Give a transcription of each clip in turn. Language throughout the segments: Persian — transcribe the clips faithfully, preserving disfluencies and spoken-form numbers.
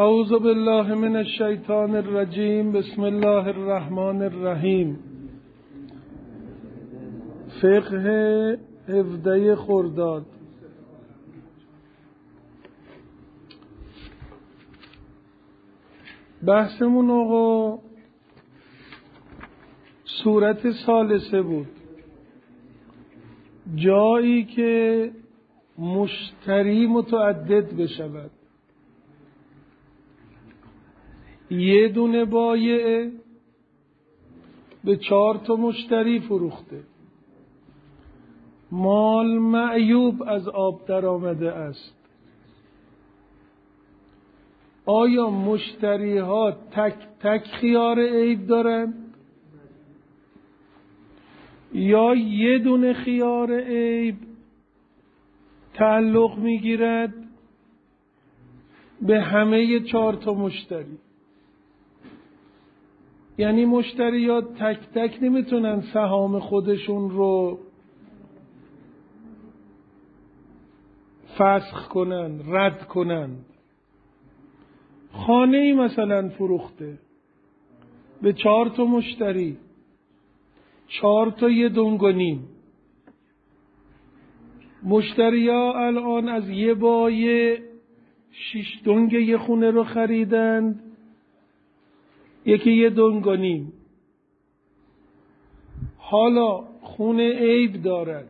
اعوذ بالله من الشیطان الرجیم. بسم الله الرحمن الرحیم. فقه هفده خرداد. بحثمون آقا صورت ثالثه بود، جایی که مشتری متعدد بشود. یه دونه بایع به چهار تا مشتری فروخته، مال معیوب از آب در آمده است. آیا مشتری ها تک تک خیار عیب دارن یا یه دونه خیار عیب تعلق میگیرد به همه چهار تا مشتری؟ یعنی مشتری ها تک تک نمیتونن سهام خودشون رو فسخ کنن، رد کنن. خانه ای مثلا فروخته به چهار تا مشتری، چهار تا یه دنگ و نیم. مشتری ها الان از یه بایع شش دنگ یه خونه رو خریدند، یکی یه دنگ و نیم. حالا خونه عیب دارد،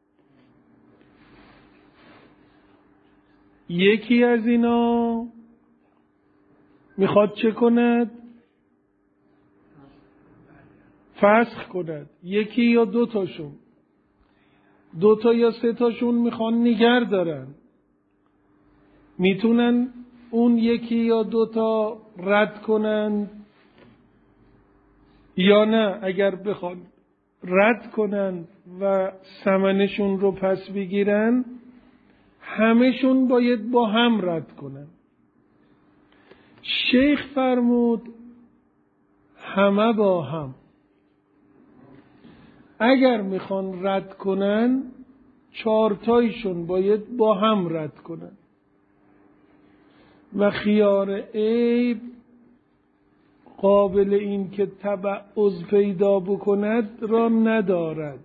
یکی از اینا میخواد چه کند؟ فسخ کند. یکی یا دو تاشون، دو تا یا سه تاشون میخوان نگه دارن. میتونن اون یکی یا دو تا رد کنن یا نه؟ اگر بخوان رد کنن و ثمنشون رو پس بگیرن، همهشون باید با هم رد کنن. شیخ فرمود همه با هم. اگر میخوان رد کنن، چهارتایشون باید با هم رد کنن و خیار عیب قابل این که تبعض پیدا بکند را ندارد.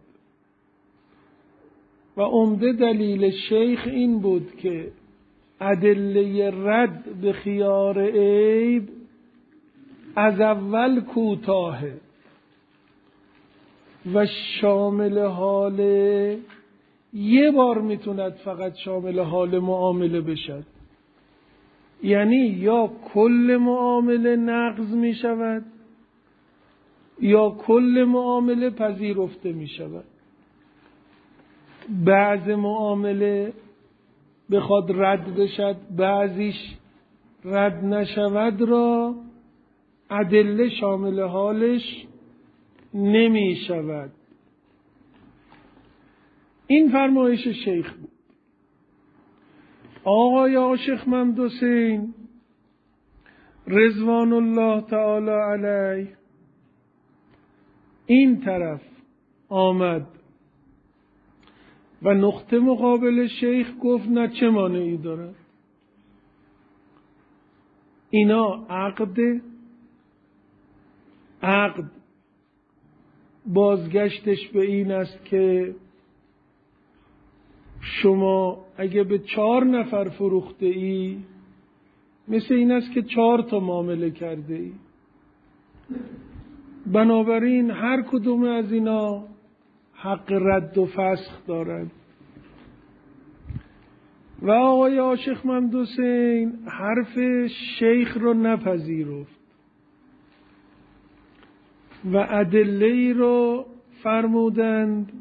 و عمده دلیل شیخ این بود که ادله رد به خیار عیب از اول کوتاهه و شامل حال یه بار میتوند فقط شامل حال معامله بشد. یعنی یا کل معامله نقض میشود یا کل معامله پذیرفته میشود. بعض معامله بخواد رد بشد، بعضیش رد نشود را ادله شامل حالش نمی شود. این فرمایش شیخ بود. آقای عاشق محمد حسین رضوان الله تعالی علیه این طرف آمد و نقطه مقابل شیخ گفت نه، چه مانعی دارد؟ اینا عقد عقد بازگشتش به این است که شما اگه به چهار نفر فروخته ای، مثل این است که چهار تا معامله کرده ای. بنابراین هر کدوم از اینا حق رد و فسخ دارند. و آقای عاشق محمد حسین حرف شیخ رو نپذیرفت و ادله‌ای رو فرمودند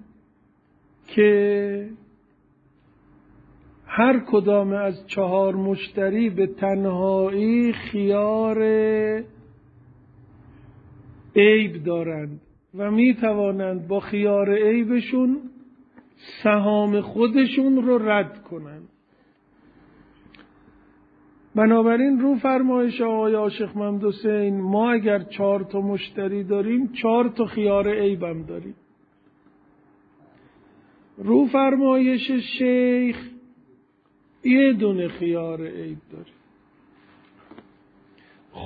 که هر کدام از چهار مشتری به تنهایی خیار عیب دارند و می توانند با خیار عیبشون سهام خودشون رو رد کنند. بنابراین رو فرمایش آقای عاشق محمد حسین ما اگر چهار تا مشتری داریم، چهار تا خیار عیبم داریم. رو فرمایش شیخ یه دونه خیار عیب داریم.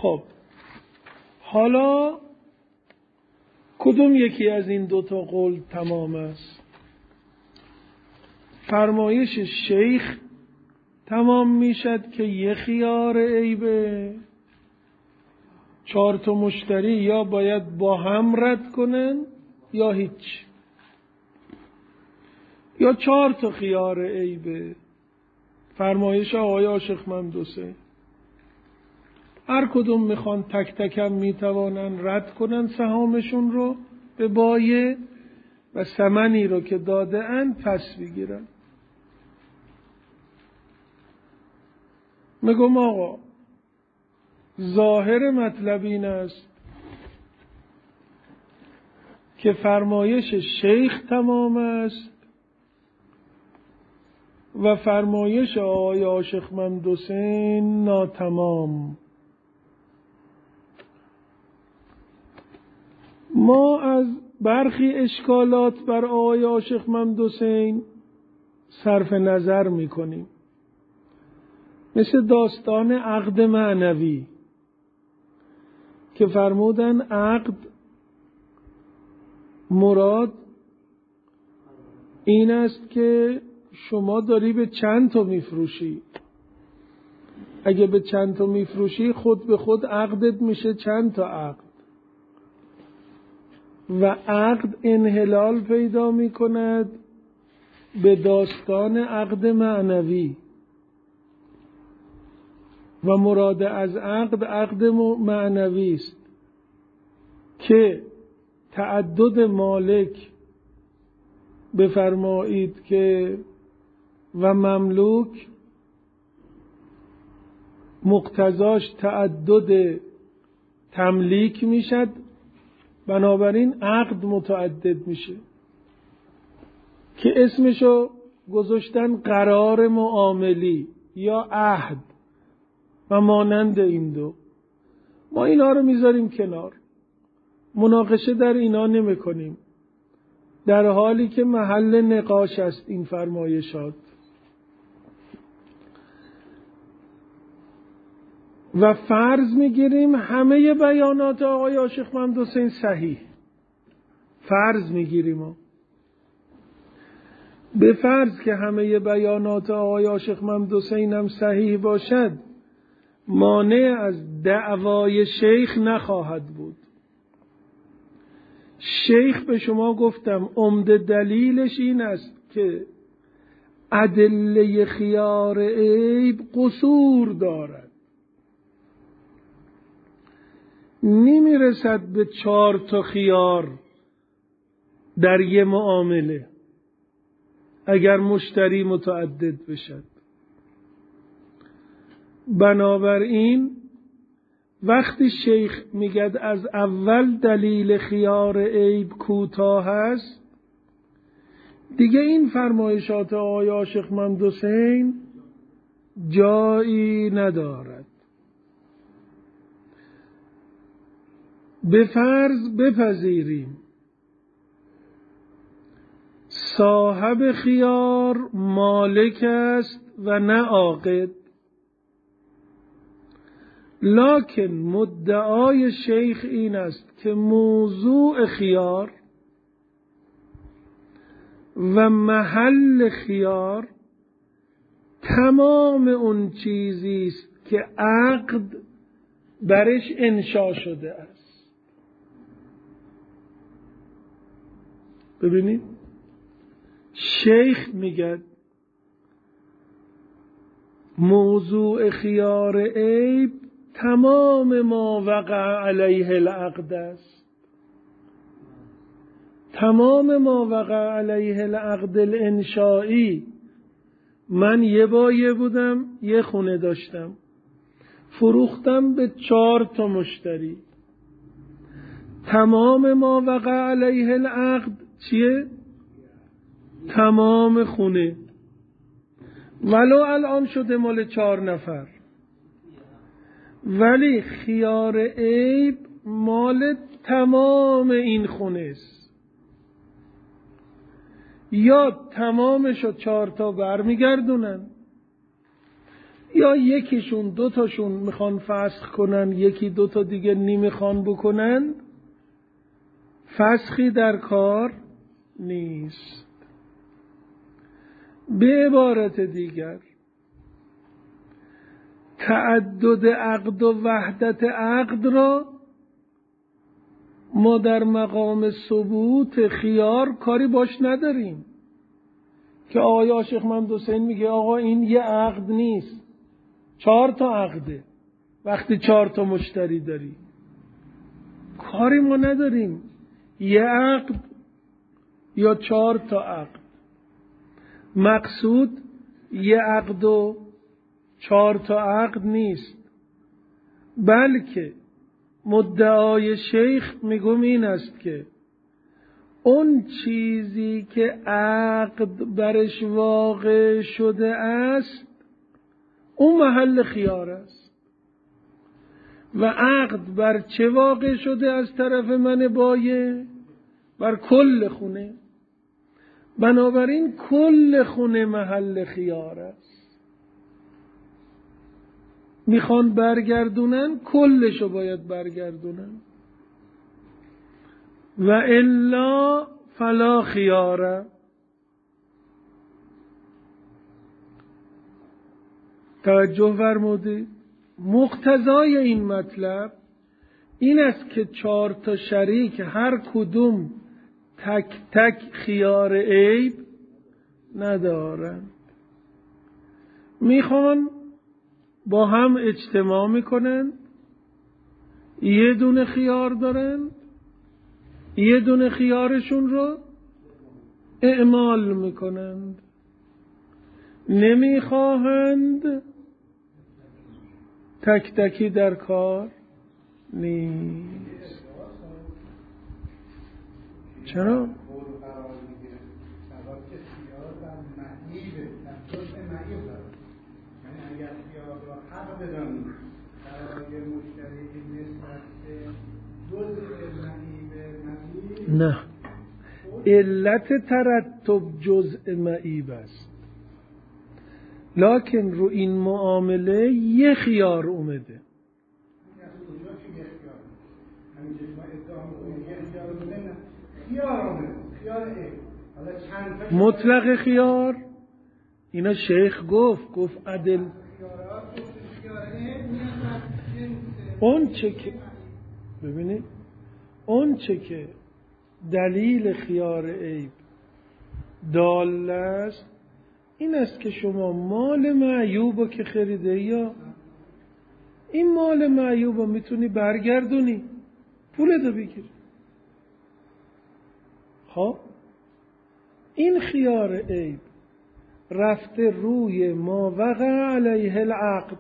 خب حالا کدوم یکی از این دوتا قول تمام است؟ فرمایش شیخ تمام میشد که یه خیار عیبه، چهار تا مشتری یا باید با هم رد کنن یا هیچ، یا چهار تا خیار عیبه. فرمایش آقای عاشقمند حسین هر کدوم میخوان تک تکم میتوانن رد کنن سهامشون رو به بایع و ثمنی رو که داده اند پس بگیرن. میگم آقا ظاهر مطلب این است که فرمایش شیخ تمام است و فرمایش آقای عاشقمند حسین ناتمام. ما از برخی اشکالات بر آقای عاشقمند حسین صرف نظر میکنیم، مثل داستان عقد معنوی که فرمودن عقد مراد این است که شما داری به چند تا میفروشی، اگه به چند تا میفروشی خود به خود عقدت میشه چند تا عقد و عقد انحلال پیدا میکند به داستان عقد معنوی و مراد از عقد عقد معنوی است که تعدد مالک بفرمایید که و مملوک مقتضاش تعدد تملیک میشد، بنابراین عقد متعدد میشه که اسمشو گذاشتن قرار معاملی یا عهد و مانند این دو. ما اینا رو میذاریم کنار، مناقشه در اینا نمی کنیم، در حالی که محل نقاش است این فرمایشات. و فرض میگیریم همه بیانات آقای عاشقمند حسین صحیح، فرض میگیریم به فرض که همه بیانات آقای عاشقمند حسین هم صحیح باشد، مانع از دعوای شیخ نخواهد بود. شیخ به شما گفتم عمده دلیلش این است که ادله خیار عیب قصور دارد، نمیرسد به چهار تا خیار در یه معامله اگر مشتری متعدد بشد. بنابراین وقتی شیخ میگد از اول دلیل خیار عیب کوتاه است، دیگه این فرمایشات آقای عاشقمند حسین جایی ندارد. به فرض بپذیریم صاحب خیار مالک است و نه عاقد، لکن مدعای شیخ این است که موضوع خیار و محل خیار تمام اون چیزی است که عقد برش انشا شده است. ببینید شیخ میگه موضوع خیار عیب تمام ما وقع علیه العقد است، تمام ما وقع علیه العقد الانشائی. من یه بایه بودم، یه خونه داشتم، فروختم به چهار تا مشتری، تمام ما وقع علیه العقد چیه؟ تمام خونه، ولو الان شده مال چهار نفر، ولی خیار عیب مال تمام این خونه است. یا تمامشو چهار تا برمیگردونن یا یکیشون دوتاشون میخوان فسخ کنن، یکی دوتا دیگه نمیخوان بکنن، فسخی در کار نیست. به عبارت دیگر تعدد عقد و وحدت عقد را ما در مقام ثبوت خیار کاری باش نداریم که آقای شیخ محمد حسین میگه آقا این یه عقد نیست، چهار تا عقده. وقتی چهار تا مشتری داری کاری ما نداریم، یه عقد یا چهار تا عقد. مقصود یه عقد و چهار تا عقد نیست، بلکه مدعای شیخ میگم این است که اون چیزی که عقد برش واقع شده است اون محل خیار است. و عقد بر چه واقع شده از طرف من بایع؟ بر کل خونه. بنابراین کل خونه محل خیار است. میخوان برگردونن کلشو باید برگردونن، و الا فلا خیاره. توجه فرمودید؟ مقتضای این مطلب این است که چهار تا شریک هر کدوم تک تک خیار عیب ندارند، میخوان با هم اجتماع میکنن، یه دونه خیار دارن، یه دونه خیارشون رو اعمال میکنند، نمیخواهند تک تکی در کار نیست. چرا؟ نه، علت ترتب جزء معیب است، لکن رو این معامله یه خیار اومده. مطلق خیار اینا شیخ گفت گفت عدل اون چه که ببینید اون چه که دلیل خیار عیب دال است این است که شما مال معیوب که خریده یا این مال معیوب میتونی برگردونی پولتو بگیری. خب این خیار عیب رفته روی ما وقع علیه العقد.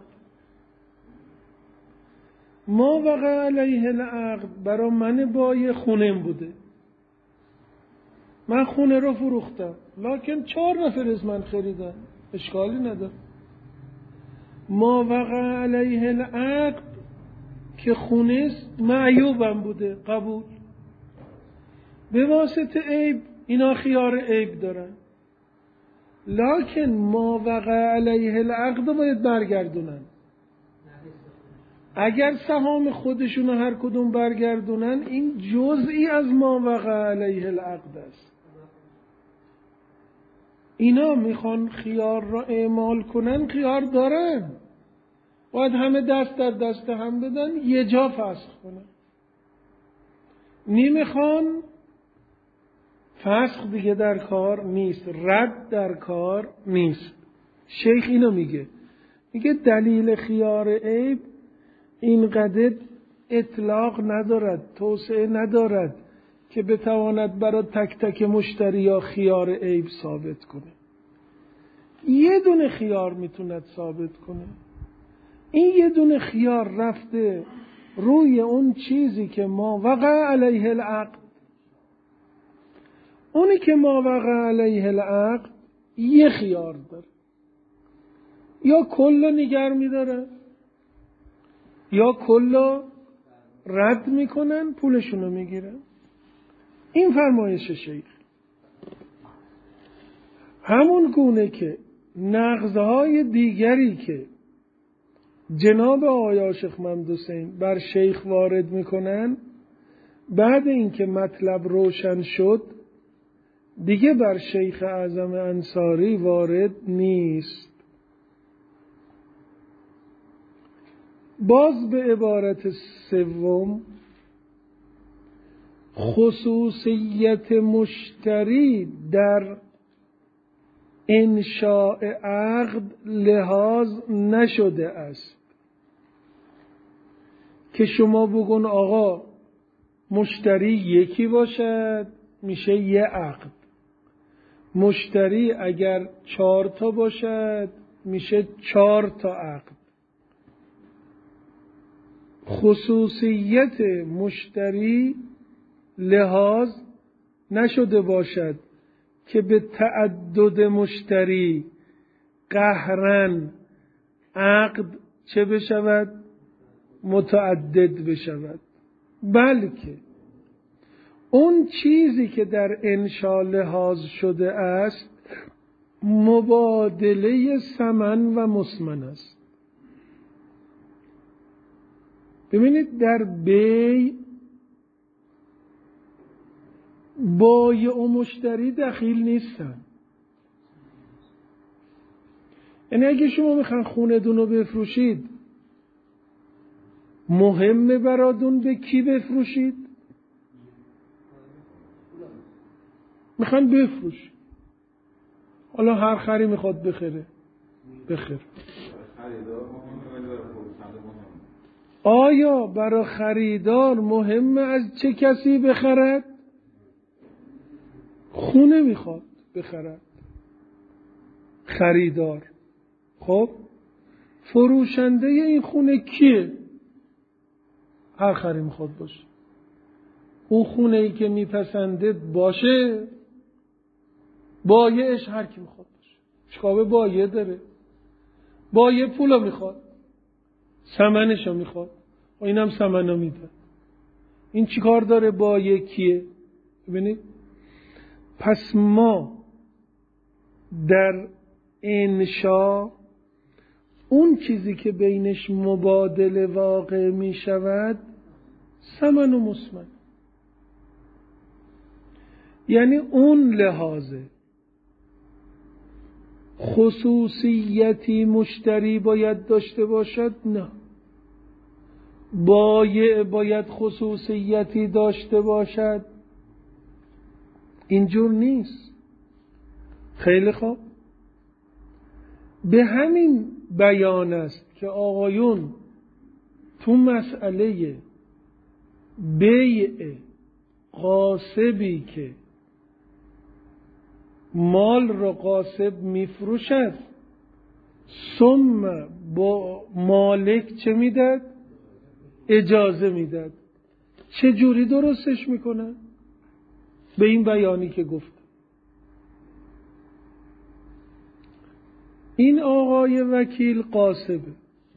ما وقع علیه العقد برای من بایع خونم بوده، من خونه رو فروختم لکن چهار نفر از من خریدن، اشکالی نداره. ما وقع علیه العقد که خونه معیوبم بوده، قبول. به واسطه عیب اینا خیار عیب دارن، لکن ما وقع علیه العقد باید برگردونن. اگر سهام خودشون هر کدوم برگردونن این جزئی از ما وقع علیه العقد است. اینا میخوان خیار را اعمال کنن، خیار دارن، باید همه دست در دست هم بدن یه جا فسخ کنن. نمیخوان فسخ دیگه در کار نیست، رد در کار نیست. شیخ اینو میگه، میگه دلیل خیار عیب اینقدر اطلاق ندارد، توسعه ندارد که بتواند برای تک تک مشتری یا خیار عیب ثابت کنه. یه دونه خیار میتوند ثابت کنه. این یه دونه خیار رفته روی اون چیزی که ما وقع علیه العقد. اونی که ما وقع علیه العقد یه خیار داره، یا کلو نگر میداره یا کلو رد میکنن پولشونو میگیرن. این فرمایش شیخ. همون گونه که نقضهای دیگری که جناب آقای عاشق محمد حسین بر شیخ وارد میکنن، بعد اینکه مطلب روشن شد دیگه بر شیخ اعظم انصاری وارد نیست. باز به عبارت سوم، خصوصیت مشتری در انشاء عقد لحاظ نشده است که شما بگون آقا مشتری یکی باشد میشه یه عقد، مشتری اگر چهار تا باشد میشه چهار تا عقد. خصوصیت مشتری لحاظ نشده باشد که به تعدد مشتری قهرن عقد چه بشود؟ متعدد بشود، بلکه اون چیزی که در انشاء لحاظ شده است مبادله ثمن و مسمن است. ببینید در بی بایع و مشتری دخیل نیستن. یعنی اگه شما میخوان خونه دون رو بفروشید، مهمه برادون به کی بفروشید؟ میخوان بفروش، حالا هر خری میخواد بخره بخره. آیا برای خریدار مهمه از چه کسی بخرد؟ خونه میخواد بخرد خریدار، خب فروشنده این خونه کیه؟ هر خری میخواد باشه. اون خونه ای که میپسنده باشه، بایعش هر کی میخواد باشه. چیکار به بایع داره؟ بایع پولو میخواد، ثمنشو میخواد، و اینم ثمنو میده. این چیکار داره؟ بایع کیه؟ ببینید، پس ما در انشاء اون چیزی که بینش مبادله واقع می شود ثمن و مسمن، یعنی اون لحاظه. خصوصیتی مشتری باید داشته باشد؟ نه. بایع باید خصوصیتی داشته باشد؟ اینجور نیست. خیلی خوب، به همین بیان است که آقایون تو مسئله بیع غاصبی که مال را غاصب میفروشد ثم با مالک چه میداد؟ اجازه میداد. چه جوری درستش میکنه؟ به این بیانی که گفت. این آقای وکیل غاصبه،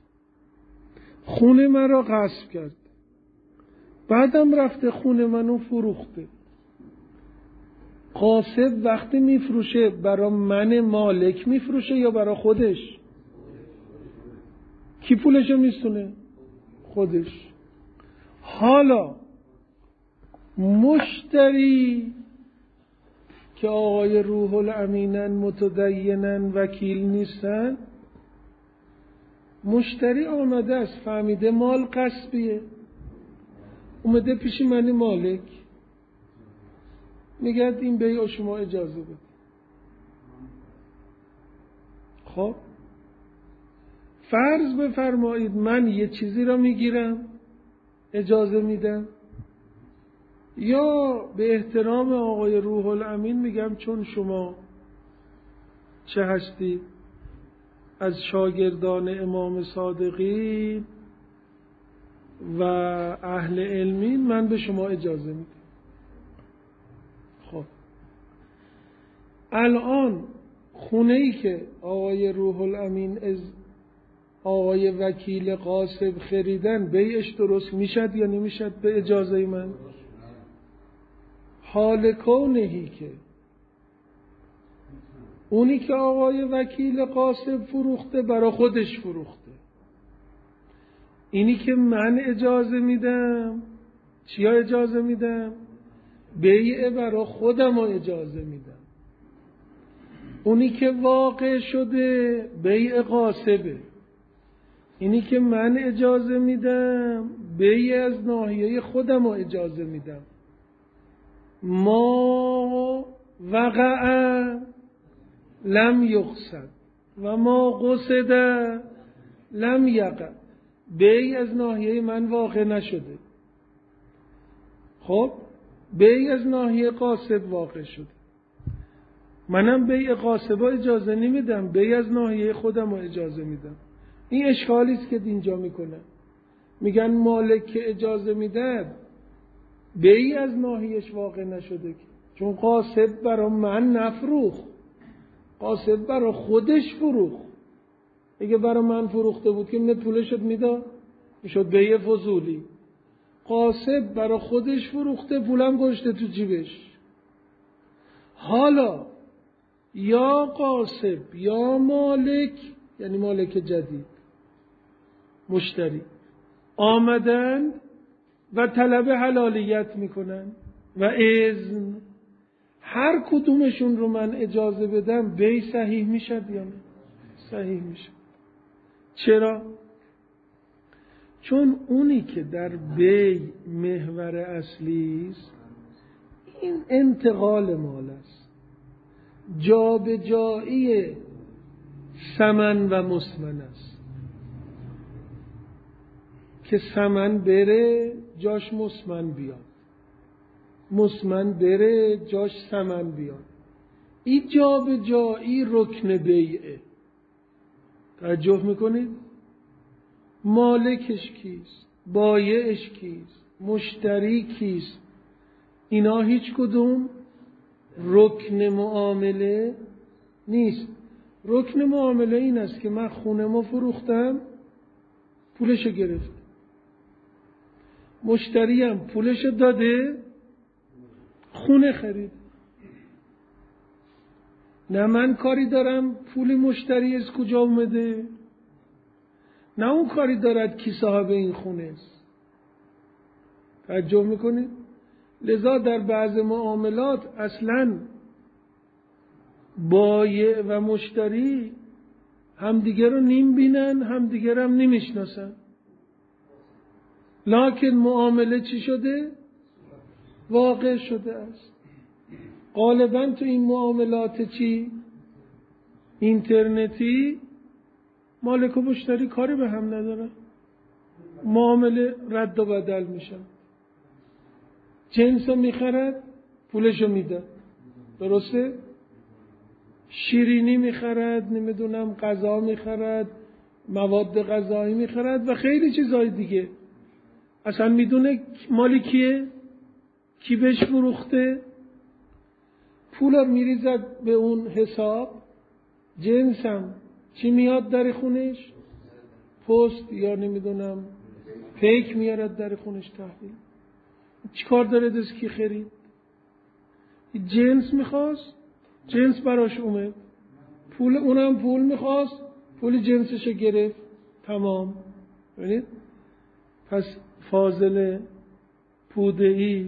خونه من را غصب کرد، بعدم رفته خونه منو فروخته. غاصب وقتی میفروشه برای من مالک میفروشه یا برای خودش؟ کی پولشو میستونه؟ خودش. حالا مشتری که آقای روح الامینن، متدینن، وکیل نیستن، مشتری آمده است، فهمیده مال غصبیه، اومده پیش من مالک، میگه این بیع شما اجازه بده. خب فرض بفرمایید من یه چیزی را میگیرم اجازه میدم، یا به احترام آقای روح الامین میگم چون شما چه هستی؟ از شاگردان امام صادقی و اهل علمی، من به شما اجازه میدم. خب الان خونه ای که آقای روح الامین از آقای وکیل غاصب خریدن، بیعش درست میشد یا نمیشد به اجازه من؟ حال کونهی که اونی که آقای وکیل غاصب فروخته برای خودش فروخته، اینی که من اجازه میدم، چیا اجازه میدم؟ بیع برای خودم اجازه میدم. اونی که واقع شده بیع غاصبه. اینی که من اجازه میدم بیع از ناحیه خودم اجازه میدم. ما وقع لم یقصد و ما قصد لم یقع. بیع از ناحیه من واقع نشده، خب بیع از ناحیه قاصد واقع شده. منم بیع قاصبا اجازه نمیدم، بیع از ناحیه خودم اجازه میدم. این اشکالی است که اینجا میکنن. میگن مالک که اجازه میده بیع از ناحیهش واقع نشده، که چون قاصد برا من نفروخ، قاصد برا خودش فروخ. اگه برا من فروخته بود که نه پولشت میداد، میشد بیع فضولی. قاصد برا خودش فروخته، پولم گذاشته تو جیبش. حالا یا قاصد یا مالک، یعنی مالک جدید، مشتری آمدن و طلب حلالیت میکنن و اذن، هر کدومشون رو من اجازه بدم بیع صحیح میشه یا نه؟ صحیح میشه. چرا؟ چون اونی که در بیع محور اصلی است این انتقال مال است، جابجایی ثمن و مسمن است، که ثمن بره جاش مسمن بیاد، مسمن بره جاش ثمن بیاد. این جابجایی رکن بیعه. توجه میکنید؟ مالکش کیست؟ بایعش کیست؟ مشتری کیست؟ اینا هیچ کدوم رکن معامله نیست. رکن معامله این است که من خونه ما فروختم، پولشو گرفت، مشتریم پولشو داده، خونه خرید. نه من کاری دارم پول مشتری از کجا اومده، نه اون کاری دارد کی صاحب این خونه است. توجه میکنید؟ لذا در بعض معاملات اصلاً بایع و مشتری همدیگه رو نیم بینن، همدیگه هم نمیشناسن، لکن معامله چی شده؟ واقع شده است. غالباً تو این معاملات چی؟ اینترنتی مالک و مشتری کاری به هم ندارن، معامله رد و بدل میشن. جنس رو میخرد، پولشو میده، درسته؟ شیرینی میخرد، نمیدونم غذا میخرد، مواد غذایی میخرد و خیلی چیزهای دیگه. اصلا میدونه مالی کیه، کی بهش فروخته، پول رو میریزد به اون حساب. جنسم چی میاد در خونش؟ پست یا نمیدونم پیک میارد در خونش تحویل. چی کار داره دست کی خرید؟ جنس میخواست، جنس براش اومد، پول اونم پول میخواست، پول جنسش گرفت، تمام. ببینید؟ پس فاضل پوده‌ای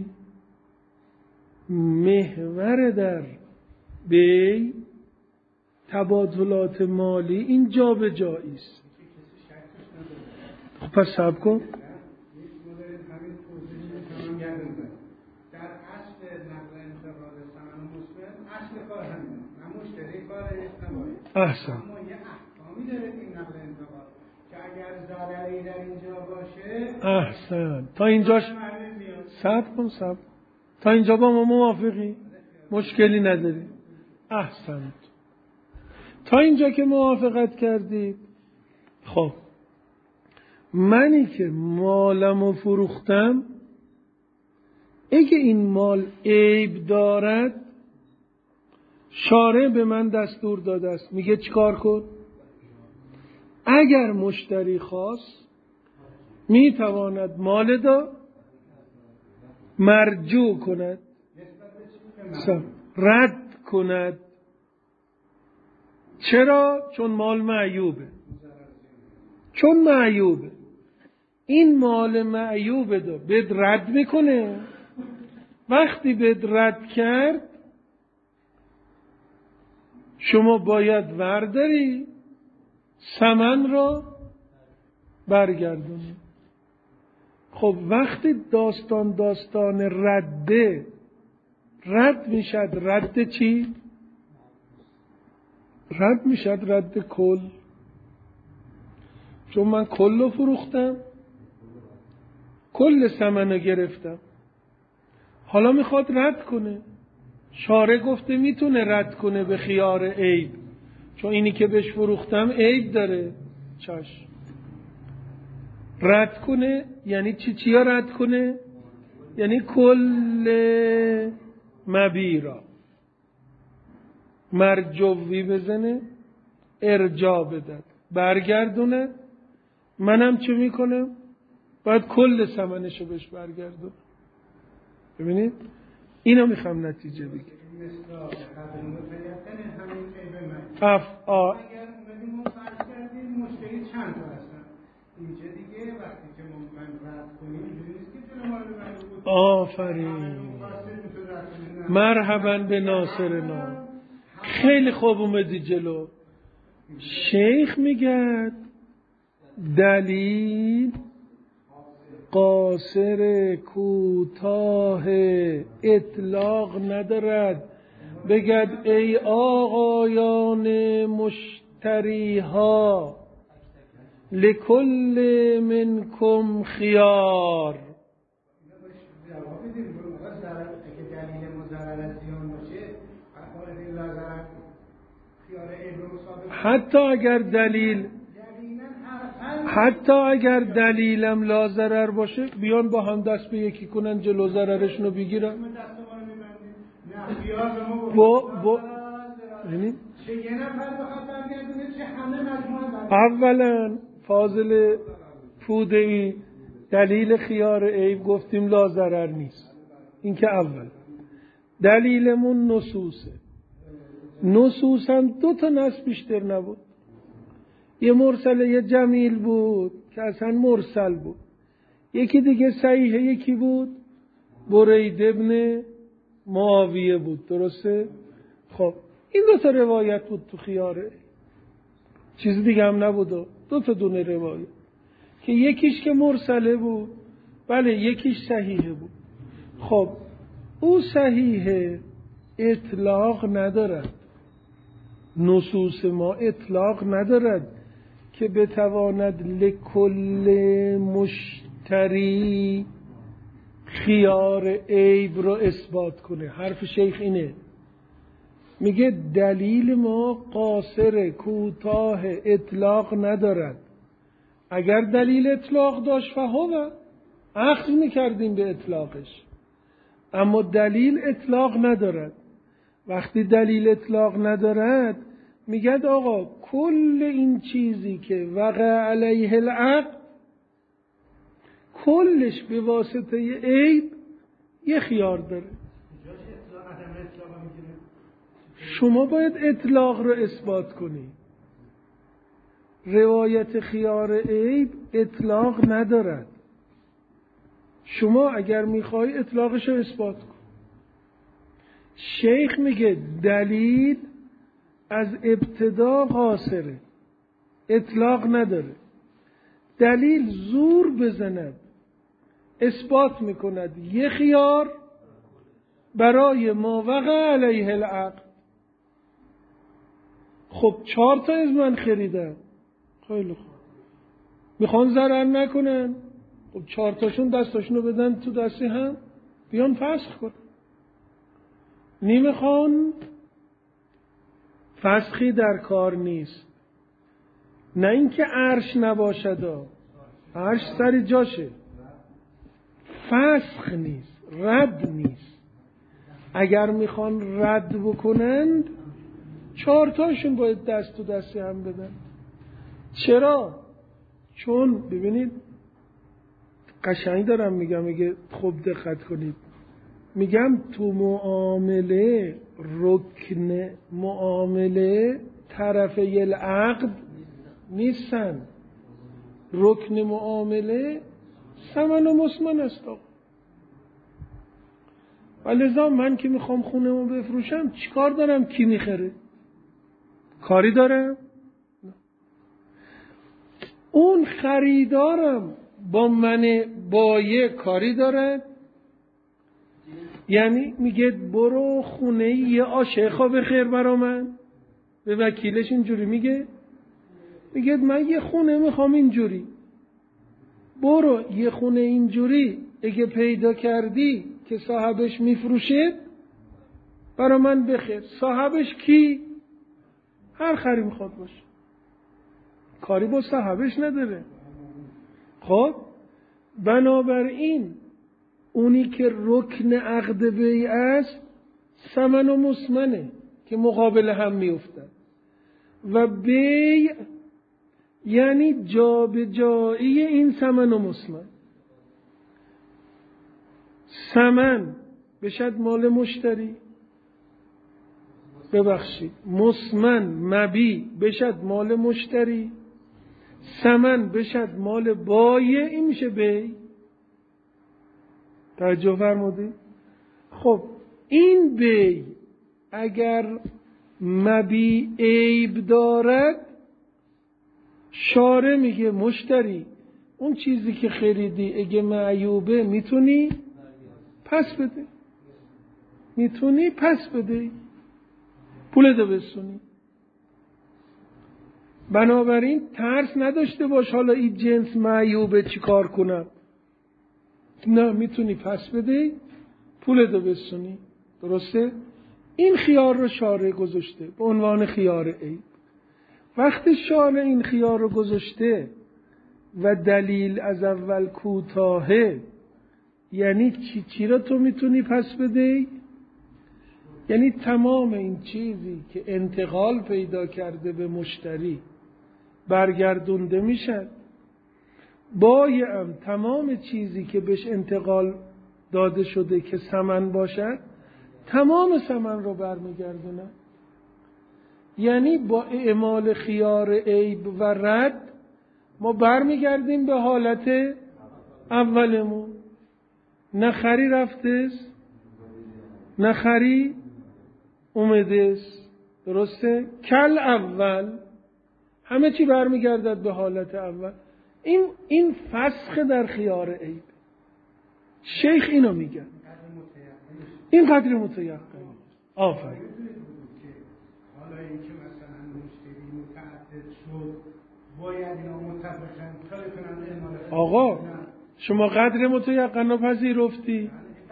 محور در بیع تبادلات مالی این جا به جایی است. خب پس صبر کن. احسن. اما یه احکامی داره این نقل انتقال که اگر ضرری در اینجا باشه. احسن. تا اینجاش صبر کن، صبر. تا اینجا با ما موافقی؟ مشکلی نداری؟ احسن. تا اینجا که موافقت کردید، خب منی که مالمو فروختم، اگه این مال عیب دارد شارع به من دستور داده است، میگه چیکار کن؟ اگر مشتری خواست میتواند مال دا مرجوع کند، رد کند. چرا؟ چون مال معیوبه. چون معیوبه این مال معیوب دو بهت رد میکنه. وقتی بهت رد کرد شما باید ورداری ثمن را برگردونی. خب وقتی داستان داستان رده رد میشد، رد چی؟ رد میشد رد کل. چون من کل رو فروختم، کل ثمن رو گرفتم، حالا میخواد رد کنه. شارع گفته میتونه رد کنه به خیار عیب، چون اینی که بهش فروختم عیب داره. چشم رد کنه یعنی چی؟ چیا رد کنه؟ یعنی کل مبیرا مرجوی بزنه، ارجاع بده، برگردونه. منم چه میکنم؟ باید کل ثمنشو بهش برگردونم. ببینید اینو میخوام نتیجه بگیرم. اف آ مشتری چند تا هستن اینجا دیگه وقتی که من رد کنیم اینجوری نیست که جلو مال من بود. آفرین، مرحبا به ناصرنا. خیلی خوب اومدی جلو. شیخ میگه دلیل قاصر کوتاه اطلاق ندارد. بگد ای آقایان مشتریها لکل منکم خیار. حتی اگر دلیل حتی اگر دلیلم لا ضرر باشه بیان با هم دست به یکی کنن جلو ضررشونو بگیرن. با با یعنی اولا فاضل پوده‌ای دلیل خیار عیب گفتیم لا ضرر نیست. این که اول. دلیلمون نصوصه. نصوص هم دو تا نص بیشتر نبود. یه مرسل یه جمیل بود که اصلا مرسل بود. یکی دیگه صحیحه، یکی بود برید ابن معاویه بود. درسته؟ خب این دو تا روایت بود تو خیاره، چیز دیگه هم نبود. دو تا دونه روایت که یکیش که مرسله بود، بله یکیش صحیحه بود. خب او صحیحه اطلاق ندارد، نصوص ما اطلاق ندارد که بتواند لکل مشتری خیار عیب رو اثبات کنه. حرف شیخ اینه، میگه دلیل ما قاصر کوتاه اطلاق ندارد. اگر دلیل اطلاق داشت فهو اخذ میکردیم به اطلاقش، اما دلیل اطلاق ندارد. وقتی دلیل اطلاق ندارد میگه آقا کل این چیزی که وقع علیه العقد کلش به واسطه عیب یه خیار داره. شما باید اطلاق رو اثبات کنی. روایت خیار عیب اطلاق ندارد. شما اگر میخوای اطلاقش رو اثبات کن. شیخ میگه دلیل از ابتدا قاصره، اطلاق نداره. دلیل زور بزند اثبات میکند یه خیار برای ما وقع علیه العقد. خب چهار تا از من خریدن، خیلی خوب، میخوان ضرر نکنن، خب چهار تاشون دستاشونو بدن تو دستی هم بیان فسخ کن. نمیخوان، فسخی در کار نیست. نه اینکه عرش نباشد، عرش سر جاشه، فسخ نیست، رد نیست. اگر میخوان رد بکنند چهار تاشون باید دست تو دستی هم بدن. چرا؟ چون ببینید قشنگ دارم میگم، میگه خوب دقت کنید، میگم تو معامله رکن معامله طرفی العقد نیستن. رکن معامله ثمن و مسمن است آقا. و لذا من که میخوام خونه‌مو بفروشم چیکار دارم؟ کی میخره؟ کاری دارم؟ اون خریدارم با من بایع کاری داره؟ یعنی میگه برو خونه یه عاشقا بخیر برا من، به وکیلش اینجوری میگه، میگه من یه خونه میخوام اینجوری، برو یه خونه اینجوری اگه پیدا کردی که صاحبش میفروشه برا من بخیر. صاحبش کی؟ هر خری میخواد باشه، کاری با صاحبش نداره. خب بنابراین اونی که رکن عقد بیع است ثمن و مسمنه که مقابل هم میافتند و بیع یعنی جابجایی این ثمن و مسمن. ثمن بشد مال مشتری، ببخشید مسمن مبی بشد مال مشتری، ثمن بشد مال بایع، این میشه بیع. توجه فرمودید؟ خب این بیع اگر مبی عیب دارد، شارع میگه مشتری اون چیزی که خریدی اگه معیوبه میتونی پس بده، میتونی پس بده، پولتو بسونی. بنابراین ترس نداشته باش حالا این جنس معیوبه چی کار کنم، نه میتونی پس بده پولتو بسونی. درسته؟ این خیار رو شارع گذاشته به عنوان خیار عیب. وقتی شارع این خیار رو گذاشته و دلیل از اول کوتاهه، یعنی چی چی رو تو میتونی پس بده؟ یعنی تمام این چیزی که انتقال پیدا کرده به مشتری برگردونده میشد، بایعم تمام چیزی که بهش انتقال داده شده که ثمن باشد تمام ثمن رو برمیگردونه. یعنی با اعمال خیار عیب و رد ما برمیگردیم به حالت اولمون. نه خری رفتست نه خری اومدست. درسته؟ کل اول، همه چی برمیگردد به حالت اول. این این فسخ در خیار عیب. شیخ اینو میگه، این قدر متیقن. آفرین. حالا اینکه مثلا مشتری متعدد شد باید اینا متفقن کاری کنن اعمال. آقا شما قدر متیقن رو پذیرفتی؟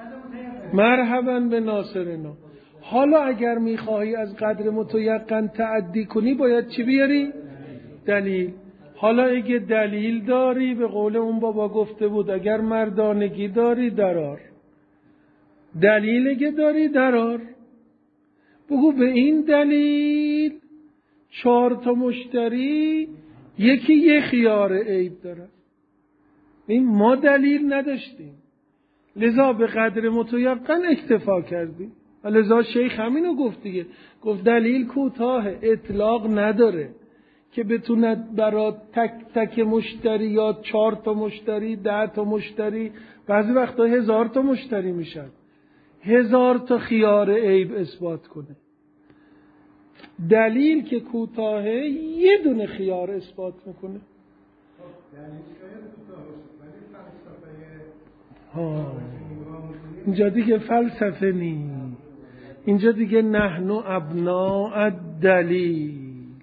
مرحبا به ناصرنا. حالا اگر میخواهی از قدر متیقن تعدی کنی باید چی بیاری؟ دلیل. حالا اگه دلیل داری، به قول اون بابا گفته بود اگر مردانگی داری درار، دلیل اگه داری درار، بگو به این دلیل چهار تا مشتری یکی یه خیار عیب داره. این ما دلیل نداشتیم، لذا به قدر متیقن اکتفا کردیم. لذا شیخ همینو گفت دیگه، گفت دلیل کوتاه، اطلاق نداره که بتوند برای تک تک مشتری یا چهار تا مشتری، ده تا مشتری، بعضی وقتا هزار تا مشتری میشن، هزار تا خیار عیب اثبات کنه. دلیل که کوتاهه یه دونه خیار اثبات میکنه. ها اینجا دیگه فلسفه نی، اینجا دیگه نحن ابناء الدلیل.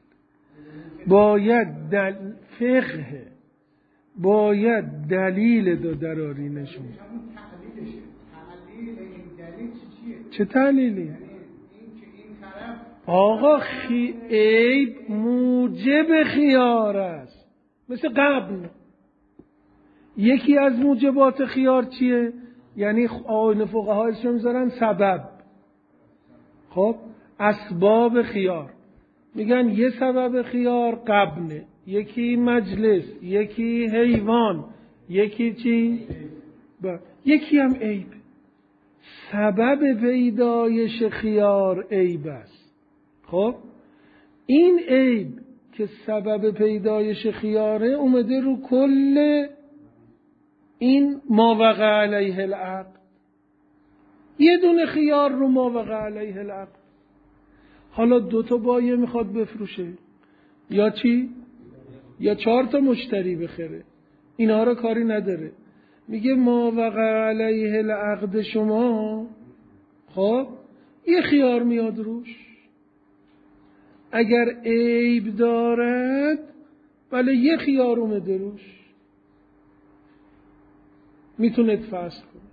باید دل... فقه باید دلیل دو دراری نشون. چه تعلیلی؟ آقا خی... عیب موجب خیار است، مثل قبل. یکی از موجبات خیار چیه؟ یعنی آیین فقها اسمش میذارن سبب. خب اسباب خیار میگن یه سبب خیار قبله، یکی مجلس، یکی حیوان، یکی چی؟ با. یکی هم عیب. سبب پیدایش خیار عیب است. خب این عیب که سبب پیدایش خیاره اومده رو کل این ما وقع علیه العقد، یه دونه خیار رو ما وقع علیه العقد. حالا دو تا بایه میخواد بفروشه یا چی؟ یا چهار تا مشتری بخره، اینا رو کاری نداره. میگه ما وقع علیه العقد شما، خب یه خیار میاد روش، اگر عیب دارد بله یه خیار اومده روش، میتونه فسخ کنه.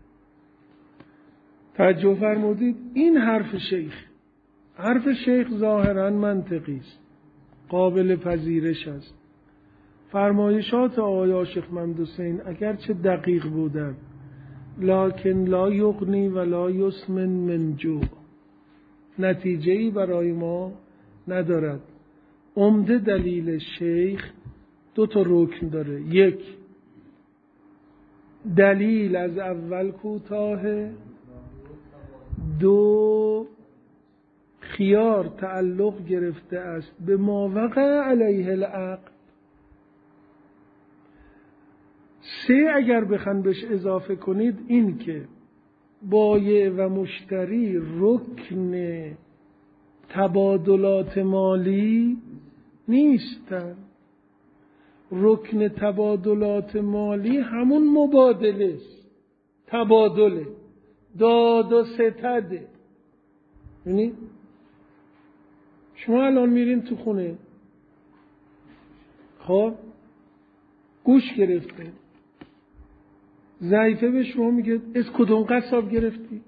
توجه فرمودید؟ این حرف شیخ، حرف شیخ ظاهرا منطقی است، قابل پذیرش است. فرمایشات آقای شیخ محمد حسین اگرچه دقیق بودند لکن لا یغنی و لا یسمن من جوع، نتیجه‌ای برای ما ندارد. عمده دلیل شیخ دو تا رکن داره، یک دلیل از اول کوتاه، دو خیار تعلق گرفته است به ما وقع علیه العقد، سه اگر بخواید بهش اضافه کنید این که بایع و مشتری رکن تبادلات مالی نیستن. رکن تبادلات مالی همون مبادله است، تبادله، داد و ستده. یعنی شما الان میرین تو خونه، خب گوش گرفته، ضعیفه به شما میگه از کدوم قصاب گرفتی؟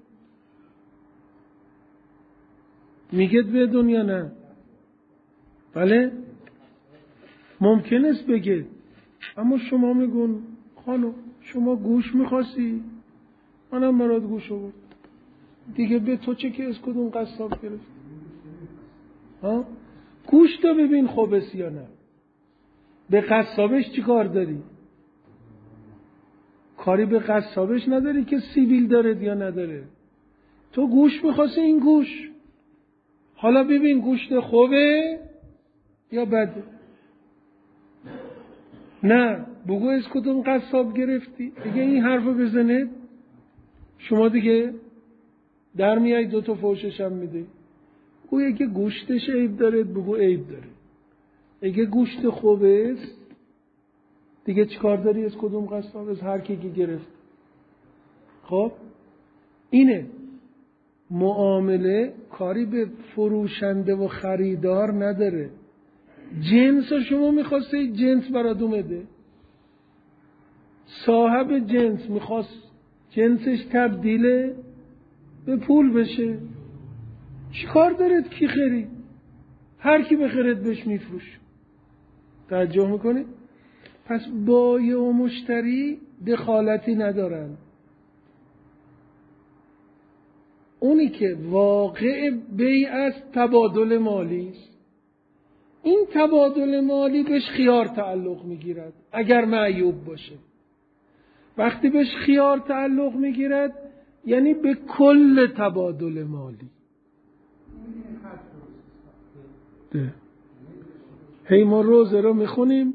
میگه بدون یا نه؟ بله ممکن است بگه، اما شما میگون خانم شما گوش میخواستی، منم برات گوش آورد دیگه، به تو چه که از کدوم قصاب گرفتی؟ ها؟ گوش تا ببین خوب است یا نه. به قصابش چی کار داری؟ کاری به قصابش نداری که سیبیل داره یا نداره. تو گوش میخواستی، این گوش، حالا ببین گوشت خوبه یا بده. نه بگو از کدوم قصاب گرفتی. دیگه این حرفو بزنه شما دیگه در میای دو تا فوشش هم میده. گویه که گوشتش عیب داره بگو عیب داره. اگه گوشت خوبه است دیگه چیکار داری از کدوم قصاب؟ از هر کی که گرفت. خب اینه معامله، کاری به فروشنده و خریدار نداره. جنس شما میخواسته جنس برات اومده، صاحب جنس میخواست جنسش تبدیل به پول بشه، چی کار دارد کی خرید؟ هر کی بخرد بهش میفروش. توجه میکنی؟ پس بایع و مشتری دخالتی ندارن. اونی که واقع بیع است تبادل مالی است. این تبادل مالی بهش خیار تعلق میگیرد اگر معیوب باشه. وقتی بهش خیار تعلق میگیرد یعنی به کل تبادل مالی. ده. هی ما روزه رو میخونیم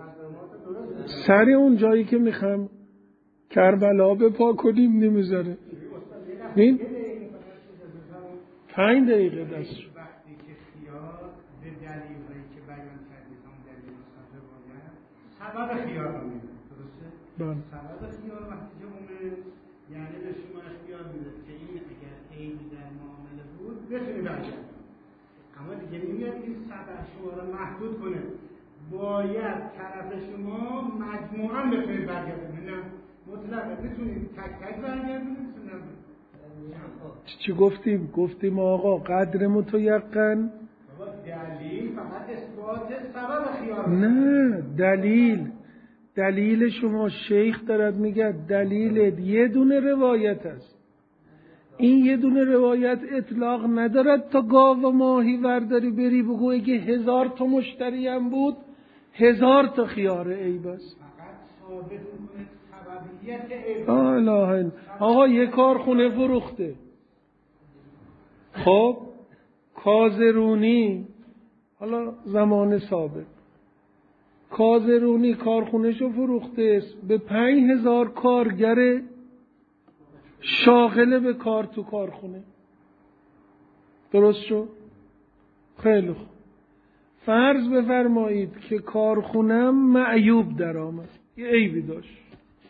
سر اون جایی که میخوام کربلا بپا کنیم نمیذاره. ببین پنج دقیقه دست شد. وقتی که خیار به دلیل هایی که بیان کردید هم دلیل مصادره باید سبب خیار رو میده، درسته؟ بله. سبب خیار وقتی که اومد یعنی به شما اختیار میده که این اگر عیبی در معامله بود بتونی برگردید، اما دیگه نمیاد این سبب شما رو محدود کنه، باید طرف شما مجموعاً بتونید برگردید، نه مطلقه بتونید تک تک برگردید. چی گفتیم؟ گفتیم آقا قدر متیقن دلیل فقط اثبات سبب خیار. نه دلیل دلیل شما شیخ دارد میگه دلیل یه دونه روایت است. این یه دونه روایت اطلاق ندارد تا گاو و ماهی ورداری بری بگو اگه هزار تا مشتری هم بود هزار تا خیار عیب است. فقط ثابت میکنه سببیت عیب. آه آقا یه کارخونه فروخته، خب کازرونی حالا زمان ثابت کازرونی کارخونهشو فروخته به پنج هزار کارگر شاغله به کار تو کارخونه. درست شد؟ خیلی خوب. فرض بفرمایید که کارخونم معیوب در آمد، یه عیبی داشت.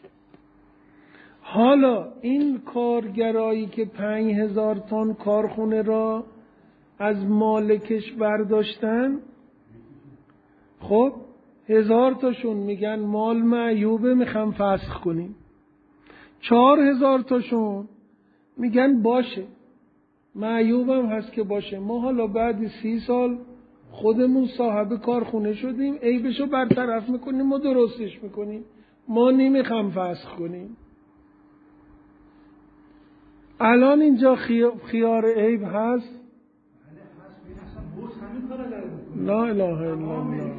حالا این کارگرایی که پنج هزار تن کارخونه را از مالکش برداشتن، خب هزار تاشون میگن مال معیوبه میخوام فسخ کنیم، چهار هزار تاشون میگن باشه معیوبم هست که باشه، ما حالا بعد سی سال خودمون صاحب کارخونه شدیم، عیبشو برطرف میکنیم و درستش میکنیم، ما نمیخوام فسخ کنیم. الان اینجا خیار عیب هست؟ لا اله الا الله.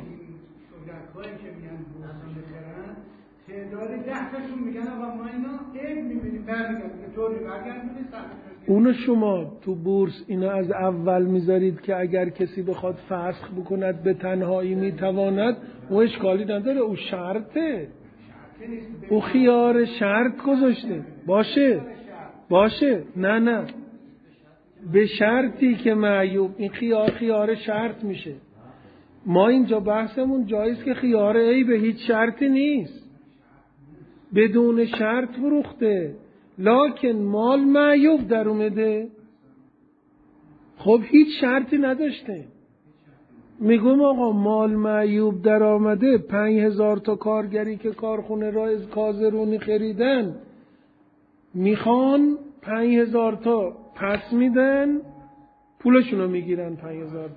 اونو شما تو بورس اینا از اول میذارید که اگر کسی بخواد فسخ بکند به تنهایی میتواند، او اشکالی نداره، او شرطه، او خیار شرط گذاشته. باشه باشه نه نه به شرطی که معیوب، این خیار خیار شرط میشه. ما اینجا بحثمون جاییست که خیار عیب هیچ شرطی نیست، بدون شرط فروخته، لکن مال معیوب در اومده، خب هیچ شرطی نداشته. میگم آقا مال معیوب در آمده، پنج هزار تا کارگری که کارخونه را از کازرونی خریدن میخوان پنج هزار تا پس میدن، پولشونو میگیرن، پنج هزار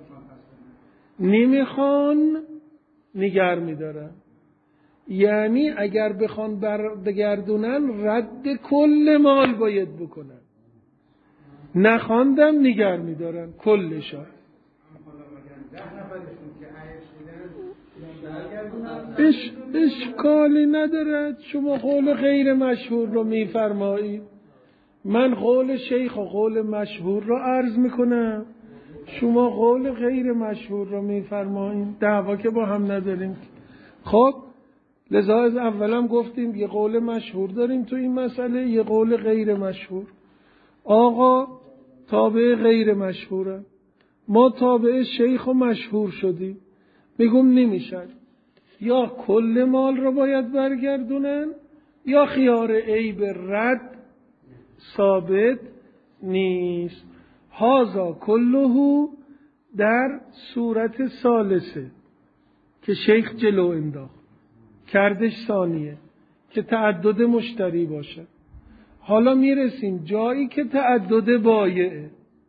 نمیخوان نگر میدارن. یعنی اگر بخوان برگردونن رد کل مال باید بکنن، نخواندم نگر میدارن کلشا. اش اشکالی ندارد. شما قول غیر مشهور رو میفرمایید، من قول شیخ و قول مشهور رو عرض میکنم، شما قول غیر مشهور رو میفرمایید، دعوا که با هم نداریم. خب لذا از اولم گفتیم یه قول مشهور داریم تو این مسئله، یه قول غیر مشهور. آقا تابع غیر مشهوره، ما تابع شیخ و مشهور شدیم. میگم نمیشن، یا کل مال رو باید برگردونن یا خیار عیب رد ثابت نیست. هازا کلهو در صورت ثالثه که شیخ جلو انداخت، کردش ثانیه که تعدد مشتری باشه. حالا میرسیم جایی که تعدد بایعه،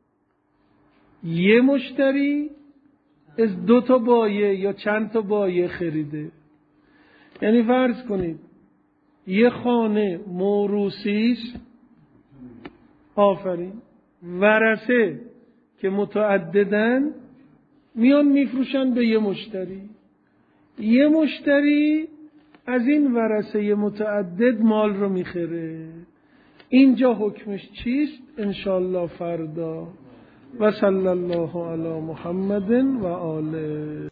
یه مشتری از دو تا بایع یا چند تا بایع خریده. یعنی فرض کنید یه خانه موروثیست، آفرین، ورثه که متعددن میان میفروشن به یه مشتری، یه مشتری از این ورثه متعدد مال رو میخره. اینجا حکمش چیست؟ انشالله فردا. و صلی الله علی محمد و آله.